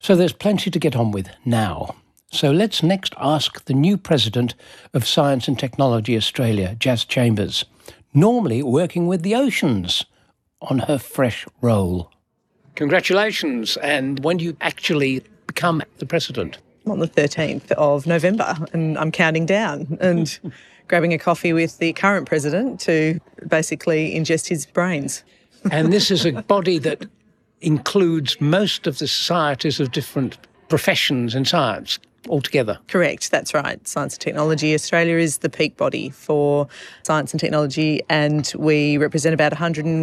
So there's plenty to get on with now. So let's next ask the new president of Science and Technology Australia, Jaz Chambers, normally working with the oceans, on her fresh role. Congratulations. And when do you actually become the president? On the 13th of November, and I'm counting down and grabbing a coffee with the current president to basically ingest his brains. And this is a body that includes most of the societies of different professions in science altogether. Correct, that's right. Science and Technology Australia is the peak body for science and technology, and we represent about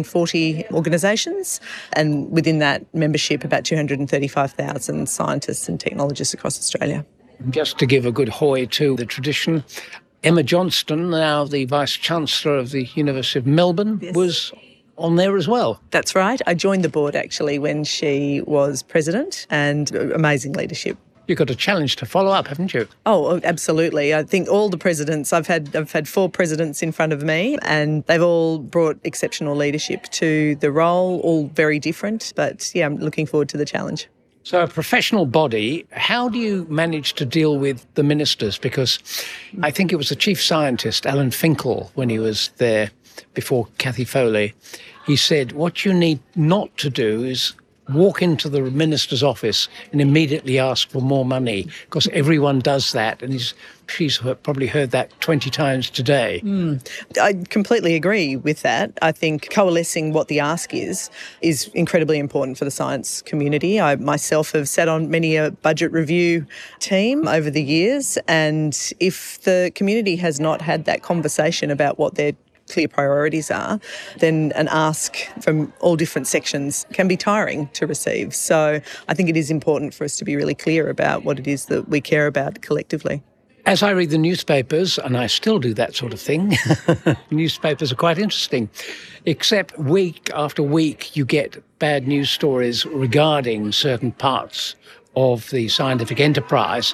140 organisations, and within that membership about 235,000 scientists and technologists across Australia. Just to give a good hoy to the tradition, Emma Johnston, now the Vice-Chancellor of the University of Melbourne, yes, was on there as well. That's right. I joined the board actually when she was president, and amazing leadership. You've got a challenge to follow up, haven't you? Oh, absolutely. I think all the presidents, I've had 4 presidents in front of me, and they've all brought exceptional leadership to the role, all very different. But yeah, I'm looking forward to the challenge. So a professional body, how do you manage to deal with the ministers? Because I think it was the chief scientist, Alan Finkel, when he was there before Cathy Foley, he said, what you need not to do is walk into the minister's office and immediately ask for more money, because everyone does that, and she's probably heard that 20 times today. I completely agree with that. I think coalescing what the ask is incredibly important for the science community. I myself have sat on many a budget review team over the years, and if the community has not had that conversation about what their clear priorities are, then an ask from all different sections can be tiring to receive. So I think it is important for us to be really clear about what it is that we care about collectively. As I read the newspapers, and I still do that sort of thing, newspapers are quite interesting, except week after week you get bad news stories regarding certain parts of the scientific enterprise.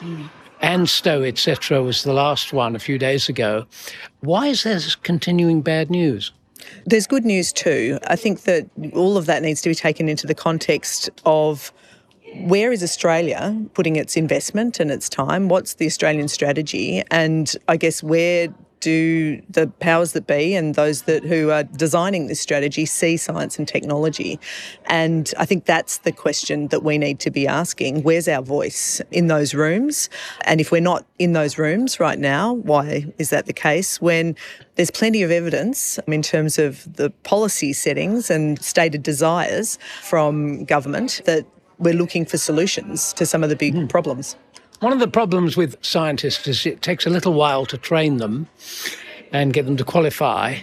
ANSTO, etc., was the last one a few days ago. Why is there continuing bad news? There's good news too. I think that all of that needs to be taken into the context of where is Australia putting its investment and its time? What's the Australian strategy? And I guess where do the powers that be and those who are designing this strategy see science and technology? And I think that's the question that we need to be asking. Where's our voice in those rooms? And if we're not in those rooms right now, why is that the case when there's plenty of evidence in terms of the policy settings and stated desires from government that we're looking for solutions to some of the big problems? One of the problems with scientists is it takes a little while to train them and get them to qualify.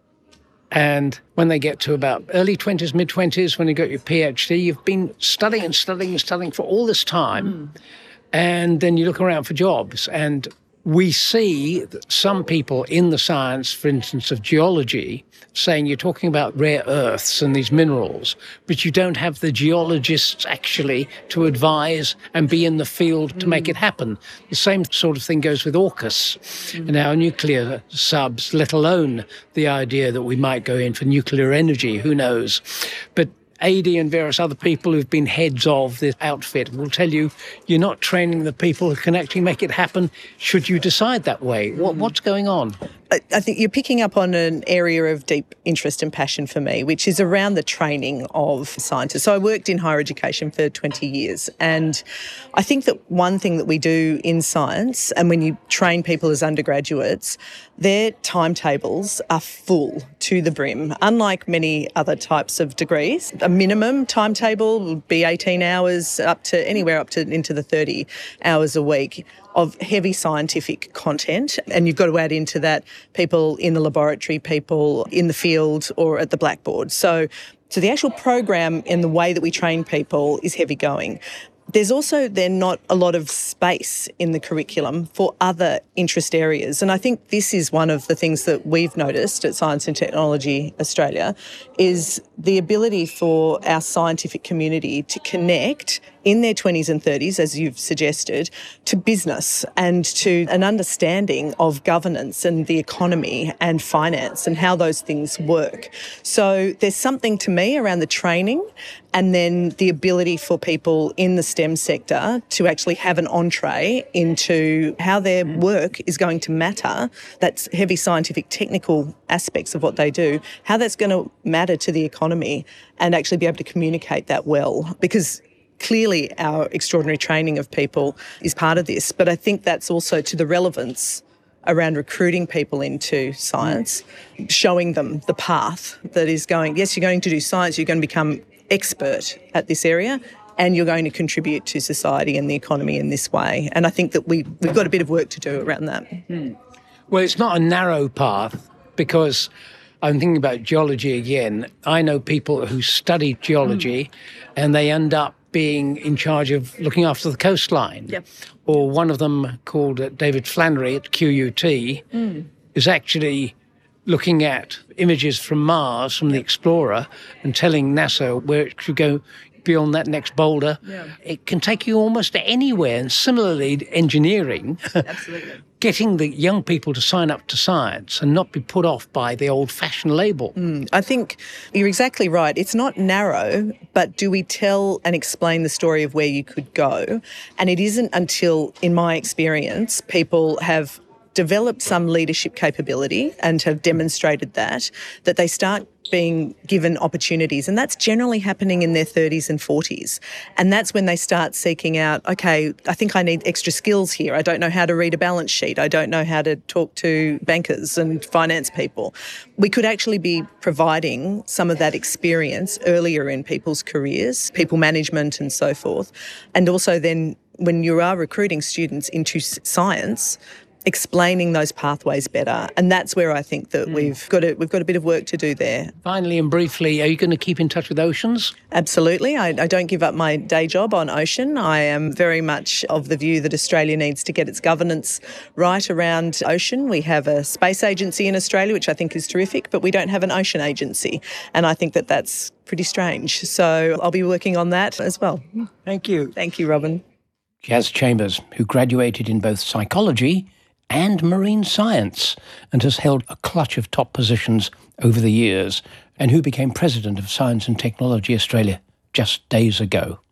And when they get to about early 20s, mid-20s, when you got your PhD, you've been studying and studying and studying for all this time. And then you look around for jobs. And we see that some people in the science, for instance, of geology, saying you're talking about rare earths and these minerals, but you don't have the geologists actually to advise and be in the field to make it happen. The same sort of thing goes with AUKUS and our nuclear subs, let alone the idea that we might go in for nuclear energy, who knows. But AD and various other people who've been heads of this outfit will tell you you're not training the people who can actually make it happen should you decide that way. What's going on? I think you're picking up on an area of deep interest and passion for me, which is around the training of scientists. So I worked in higher education for 20 years, and I think that one thing that we do in science, and when you train people as undergraduates, their timetables are full to the brim. Unlike many other types of degrees, a minimum timetable would be 18 hours up to anywhere up to into the 30 hours a week of heavy scientific content. And you've got to add into that people in the laboratory, people in the field or at the blackboard. So the actual program and the way that we train people is heavy going. There's also then not a lot of space in the curriculum for other interest areas. And I think this is one of the things that we've noticed at Science and Technology Australia is the ability for our scientific community to connect in their 20s and 30s, as you've suggested, to business and to an understanding of governance and the economy and finance and how those things work. So there's something to me around the training and then the ability for people in the STEM sector to actually have an entree into how their work is going to matter. That's heavy scientific technical aspects of what they do, how that's going to matter to the economy, and actually be able to communicate that well. Because clearly our extraordinary training of people is part of this, but I think that's also to the relevance around recruiting people into science, showing them the path that is going, yes, you're going to do science, you're going to become expert at this area, and you're going to contribute to society and the economy in this way. And I think that we've got a bit of work to do around that. Well, it's not a narrow path, because I'm thinking about geology again. I know people who study geology and they end up being in charge of looking after the coastline. Yep. Or one of them, called David Flannery at QUT, is actually looking at images from Mars, from the Explorer, and telling NASA where it should go beyond that next boulder. Yeah. It can take you almost anywhere. And similarly, engineering, Absolutely. getting the young people to sign up to science and not be put off by the old-fashioned label. I think you're exactly right. It's not narrow, but do we tell and explain the story of where you could go? And it isn't until, in my experience, people have developed some leadership capability and have demonstrated that they start being given opportunities. And that's generally happening in their 30s and 40s. And that's when they start seeking out, okay, I think I need extra skills here. I don't know how to read a balance sheet. I don't know how to talk to bankers and finance people. We could actually be providing some of that experience earlier in people's careers, people management and so forth. And also then when you are recruiting students into science, explaining those pathways better. And that's where I think that we've got a bit of work to do there. Finally and briefly, are you going to keep in touch with Oceans? Absolutely. I don't give up my day job on Ocean. I am very much of the view that Australia needs to get its governance right around ocean. We have a space agency in Australia, which I think is terrific, but we don't have an ocean agency. And I think that that's pretty strange. So I'll be working on that as well. Thank you. Thank you, Robin. Jaz Chambers, who graduated in both psychology and marine science and has held a clutch of top positions over the years, and who became president of Science and Technology Australia just days ago.